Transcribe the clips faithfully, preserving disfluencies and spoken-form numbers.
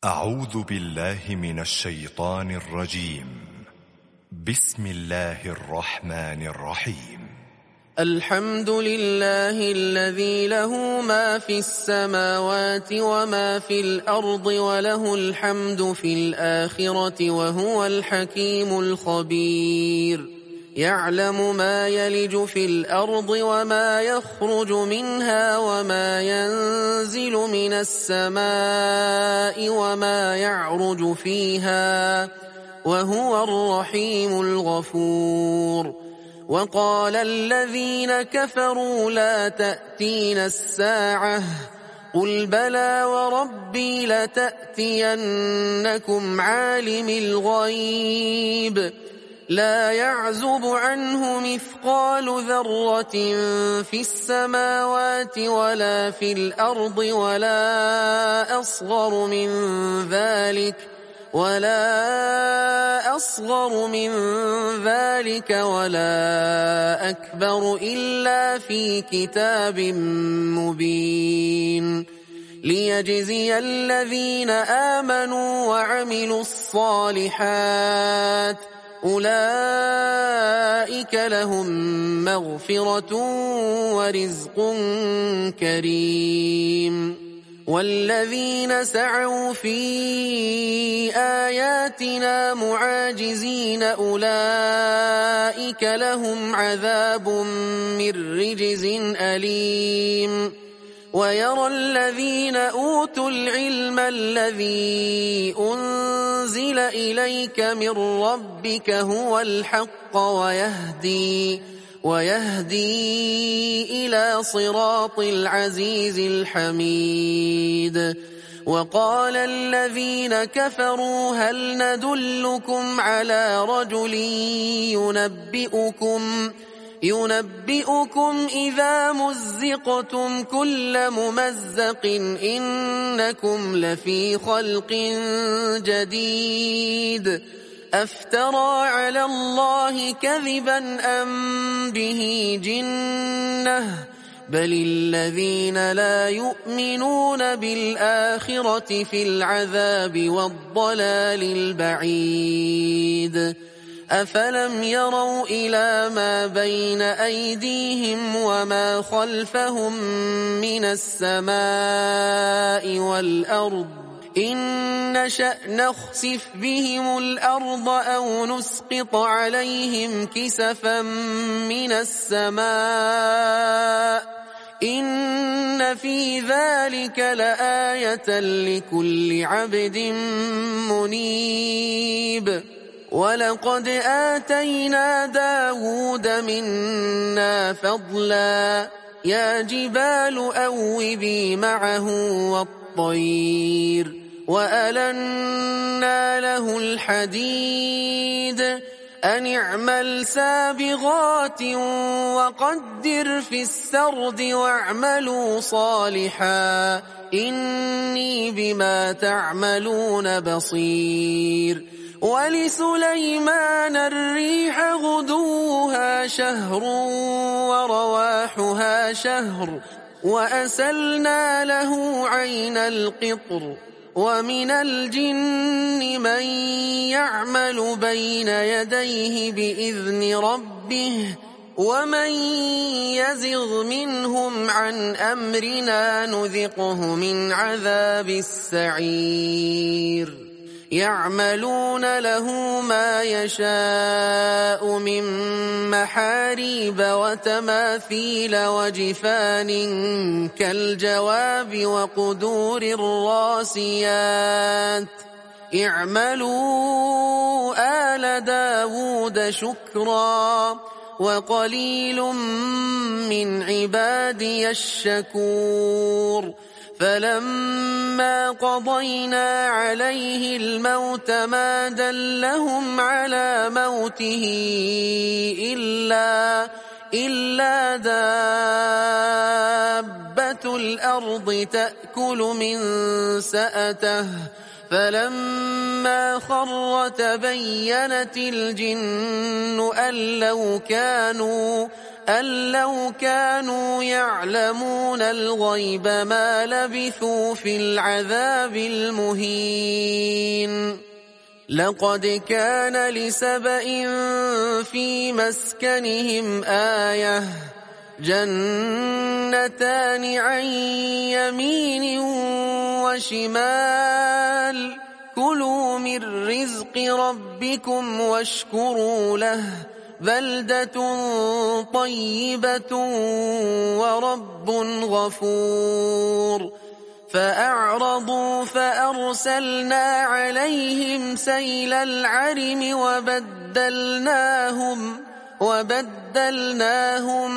أعوذ بالله من الشيطان الرجيم. بسم الله الرحمن الرحيم. الحمد لله الذي له ما في السماوات وما في الأرض وله الحمد في الآخرة وهو الحكيم الخبير. يعلم ما يلج في الأرض وما يخرج منها وما ينزل من السماء وما يعرج فيها وهو الرحيم الغفور. وقال الذين كفروا لا تأتينا الساعة قل بلى وربي لتأتينكم عالم الغيب لا يعزب عنه مثقال ذرة في السماوات ولا في الأرض ولا أصغر من ذلك ولا أصغر من ذلك ولا أكبر إلا في كتاب مبين ليجزي الذين آمنوا وعملوا الصالحات أولئك لهم مغفرة ورزق كريم. والذين سعوا في آياتنا معاجزين أولئك لهم عذاب من رجز أليم. ويرى الذين أوتوا العلم الذي أنزل إليك من ربك هو الحق ويهدي ويهدي إلى صراط العزيز الحميد. وقال الذين كفروا هل ندلكم على رجل ينبئكم ينبئكم إذا مزقتم كل ممزق إنكم لفي خلق جديد أفترى على الله كذبا أم به جنة بل الذين لا يؤمنون بالآخرة في العذاب والضلال البعيد. أفلم يروا إلى ما بين أيديهم وما خلفهم من السماء والأرض إن نشأ نخسف بهم الأرض أو نسقط عليهم كسفا من السماء إن في ذلك لآية لكل عبد منيب. ولقد آتينا داود منا فضلا يا جبال أوبي معه والطير وألنا له الحديد أن اعمل سابغات وقدر في السرد واعملوا صالحا إني بما تعملون بصير. ولسليمان الريح غدوها شهر ورواحها شهر وأسلنا له عين القطر ومن الجن من يعمل بين يديه بإذن ربه ومن يزغ منهم عن أمرنا نذقه من عذاب السعير. يعملون له ما يشاء من محاريب وتماثيل وجفان كالجواب وقدور الراسيات اعملوا آل داود شكرا وقليل من عبادي الشكور. فلما قضينا عليه الموت ما دلهم على موته إلا, إلا دابة الأرض تأكل من سأته فلما خر تبينت الجن أن لو كانوا أن لو كانوا يعلمون الغيب ما لبثوا في العذاب المهين لقد كان لسبإ في مسكنهم آية جنتان عن يمين وشمال كلوا من رزق ربكم واشكروا له بلدة طيبة ورب غفور فأعرضوا فأرسلنا عليهم سيل العرم وبدلناهم وبدلناهم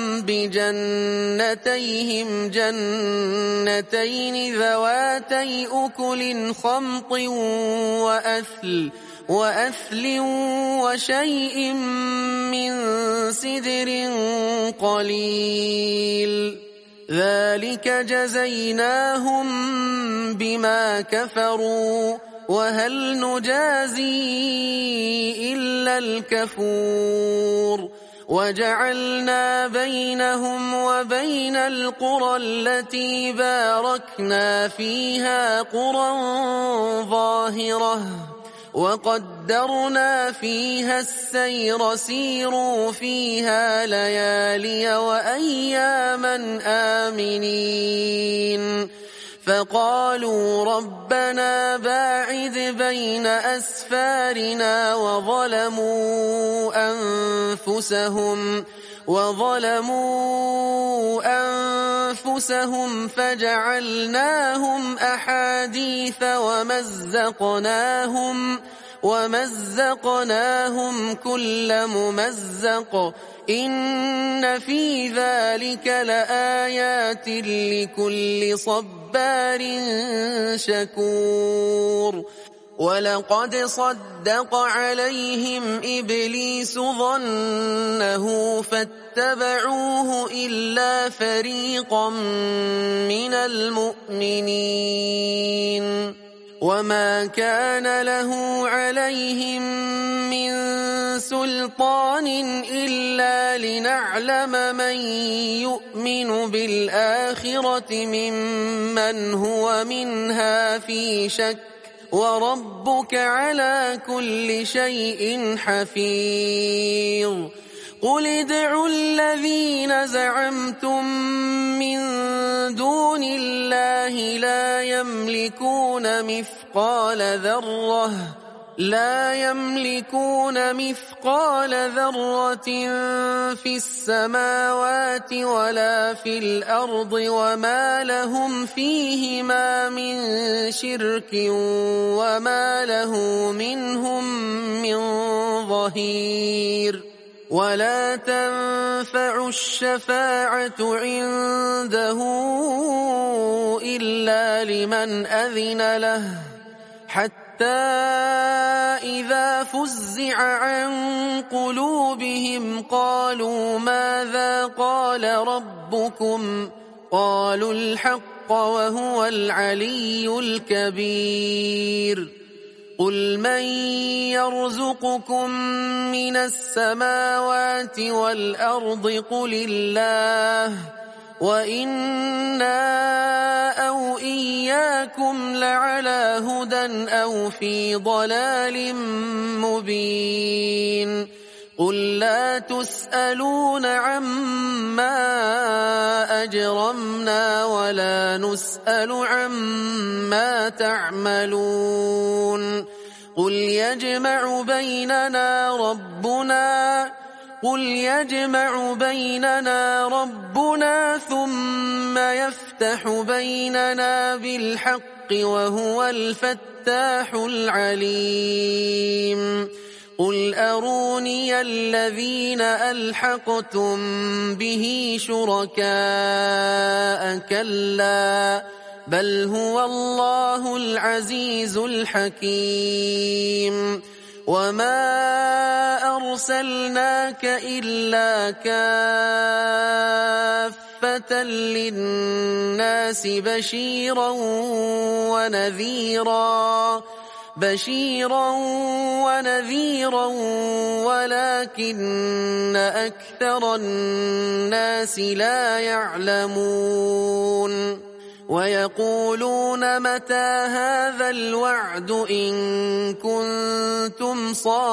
بجنتيهم جنتين ذواتي أكل خمط وأثل وأثل وشيء من سدر قليل ذلك جزيناهم بما كفروا وهل نجازي إلا الكفور وجعلنا بينهم وبين القرى التي باركنا فيها قرى ظاهرة وقدرنا فيها السير سيروا فيها ليالي وأياما آمنين فقالوا ربنا باعد بين أسفارنا وظلموا أنفسهم وظلموا أنفسهم فجعلناهم أحاديث ومزقناهم ومزقناهم كل ممزق إن في ذلك لآيات لكل صبار شكور ولقد صدق عليهم إبليس ظنه فاتبعوه إلا فريقا من المؤمنين وما كان له عليهم من سلطان إلا لنعلم من يؤمن بالآخرة ممن هو منها في شك وربك على كل شيء حفيظ قل ادعوا الذين زعمتم من دون الله لا يملكون مثقال ذرة لا يملكون مثقال ذرة في السماوات ولا في الأرض وما لهم فيهما من شرك وما له منهم من ظهير ولا تنفع الشفاعة عنده إلا لمن أذن له حتى إذا فزع عن قلوبهم قالوا ماذا قال ربكم قالوا الحق وهو العلي الكبير قل من يرزقكم من السماوات والأرض قل الله وإنا أو إياكم لعلى هدى أو في ضلال مبين قل لا تسألون عما أجرمنا ولا نسأل عما تعملون قل يجمع بيننا ربنا قل يجمع بيننا ربنا ثم يفتح بيننا بالحق وهو الفتاح العليم قل أروني الذين ألحقتم به شركاء كلا بل هو الله العزيز الحكيم وما أرسلناك إلا كافة للناس بشيرا ونذيرا بشيرا ونذيرا ولكن أكثر الناس لا يعلمون ويقولون متى هذا الوعد إن كنتم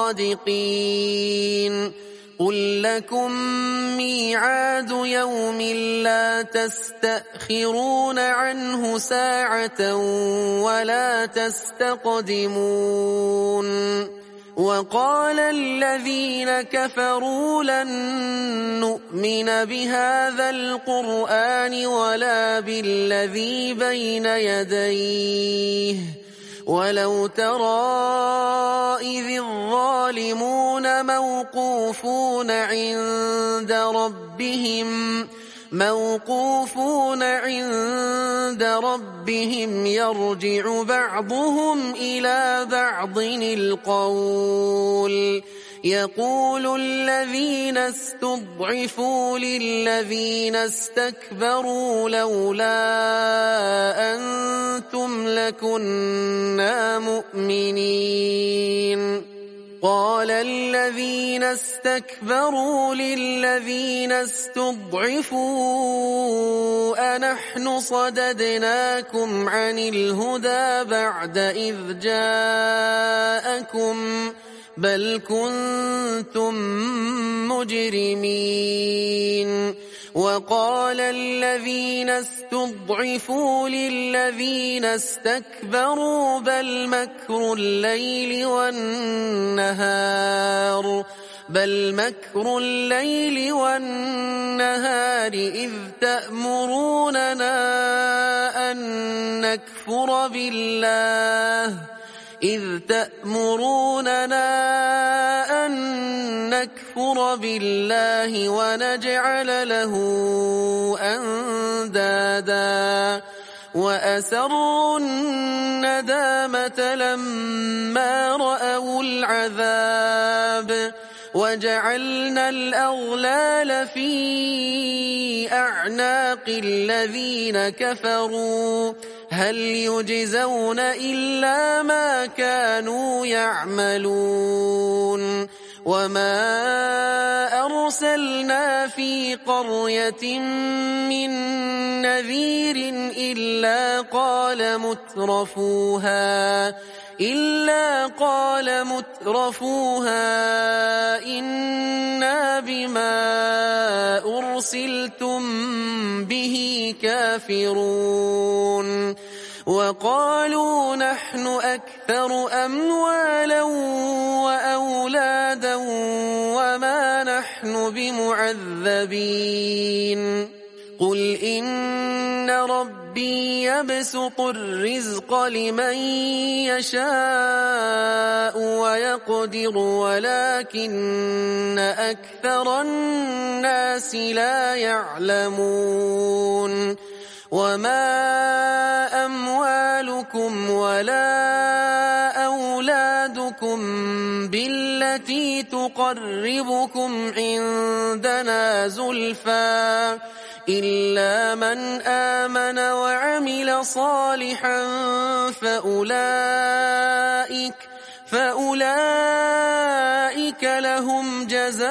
صادقين قل لكم ميعاد يوم لا تستأخرون عنه ساعة ولا تستقدمون وقال الذين كفروا لن نؤمن بهذا القرآن ولا بالذي بين يديه ولو ترى إذ الظالمون موقوفون عند ربهم موقوفون عند ربهم يرجع بعضهم إلى بعض القول يقول الذين استضعفوا للذين استكبروا لولا أنتم لكنا مؤمنين قال الذين استكبروا للذين استضعفوا أنحن صددناكم عن الهدى بعد إذ جاءكم بل كنتم مجرمين وقال الذين استضعفوا للذين استكبروا بل مكر الليل والنهار بل مكر الليل والنهار إذ تأمروننا أن نكفر بالله إذ تأمروننا أن نكفر بالله ونجعل له أندادا وأسروا الندامة لما رأوا العذاب وجعلنا الأغلال في أعناق الذين كفروا هل يجزون إلا ما كانوا يعملون وما أرسلنا في قرية من نذير إلا قال مترفوها إلا قال مترفوها إنا بما أرسلتم به كافرون وقالوا نحن أكثر أموالا وأولادا وما نحن بمعذبين قل إن ربي يبسط الرزق لمن يشاء ويقدر ولكن أكثر الناس لا يعلمون وما أموالكم ولا أولادكم بالتي تقربكم عندنا زلفى إلا من آمن وعمل صالحا فأولئك فأولئك لهم جزاء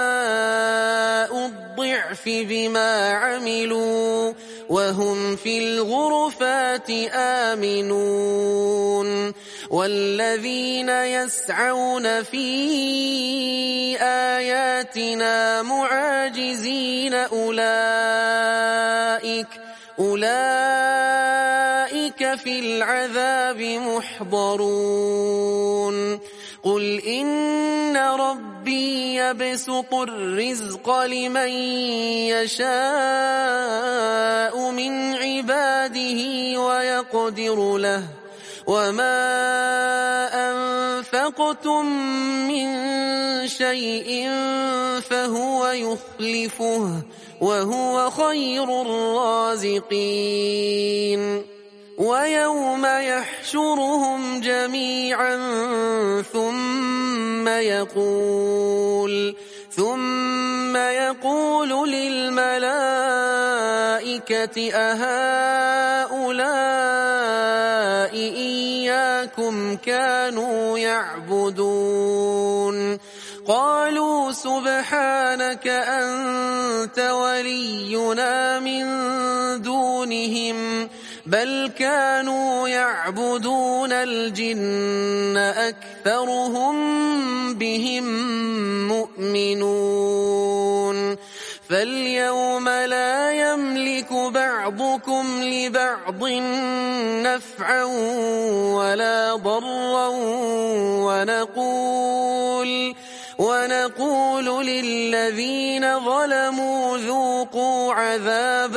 الضعف بما عملوا وهم في الغرفات آمنون والذين يسعون في آياتنا معاجزين أولئك أولئك في العذاب محضرون قل إن ربي يبسط الرزق لمن يشاء من عباده ويقدر له وما أنفقتم من شيء فهو يخلفه وهو خير الرازقين ويوم يحشرهم جميعا ثم يقول ثم يقول للملائكة أهؤلاء وإياكم كانوا يعبدون قالوا سبحانك أنت ولينا من دونهم بل كانوا يعبدون الجن أكثرهم بهم مؤمنون فاليوم لا يملك بعضكم لبعض نفعا ولا ضرا ونقول ونقول للذين ظلموا ذوقوا عذاب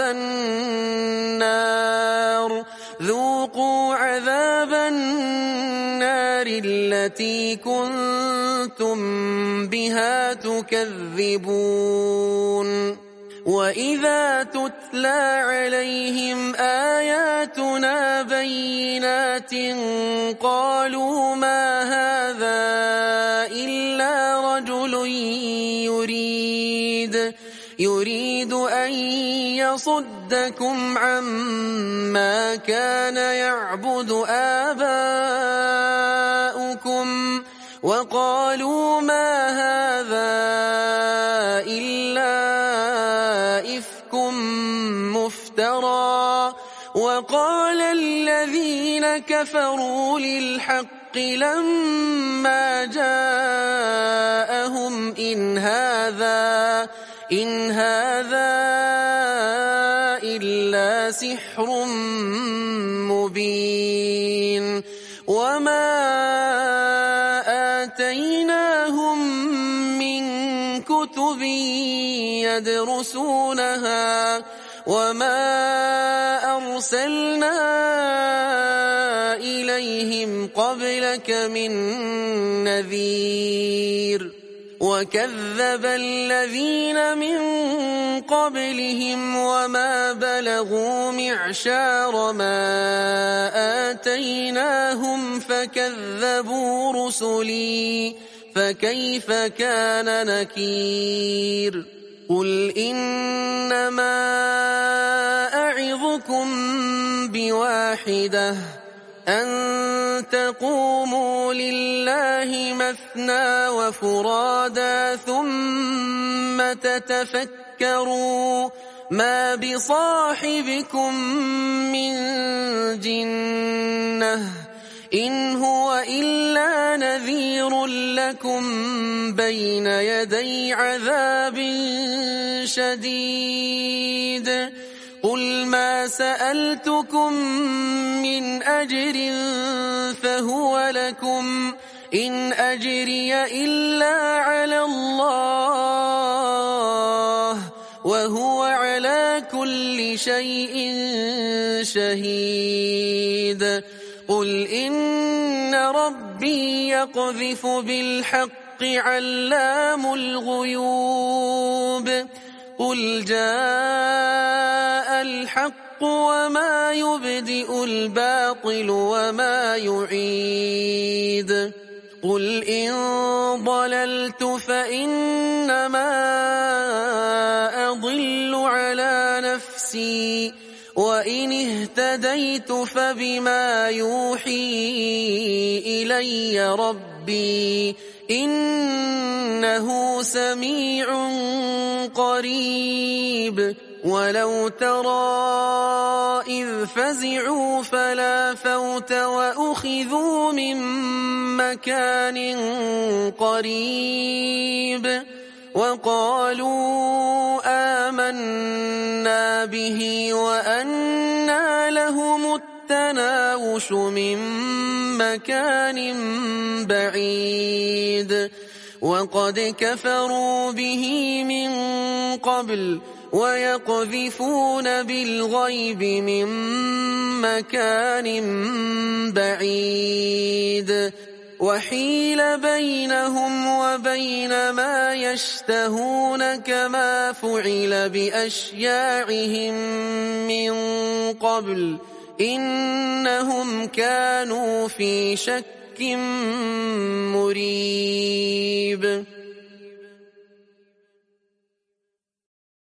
النار ذوقوا عذاب النار التي كنتم بها تكذبون وإذا تتلى عليهم آياتنا بينات قالوا ما هذا إلا رجل يريد يريد أن يصدكم عما كان يعبد آباؤكم وقالوا ما هذا إلا إفك مفترى وقال الذين كفروا للحق لما جاءهم إن هذا إن هذا إلا سحر مبين وما آتيناهم من كتب يدرسونها وما أرسلنا إليهم قبلك من نذير وكذب الذين من قبلهم وما بلغوا معشار ما آتيناهم فكذبوا رسلي فكيف كان نكير قل إنما أعظكم بواحدة أن تقوموا لله مثنى وفرادا ثم تتفكروا ما بصاحبكم من جنة إن هو إلا نذير لكم بين يدي عذاب شديد قل ما سألتكم من أجر فهو لكم إن أجري إلا على الله وهو على كل شيء شهيد قل إن ربي يقذف بالحق علام الغيوب قل جاء الحق وما يبدئ الباطل وما يعيد قل إن ضللت فإنما أضل على نفسي وإن اهتديت فبما يوحي إلي ربي إنه سميع قريب ولو ترى إذ فزعوا فلا فوت وأخذوا من مكان قريب وقالوا آمنا به وأنى لهم التناوش من مكان بعيد وقد كفروا به من قبل ويقذفون بالغيب من مكان بعيد وحيل بينهم وبين ما يشتهون كما فعل بأشياعهم من قبل إنهم كانوا في شك مريب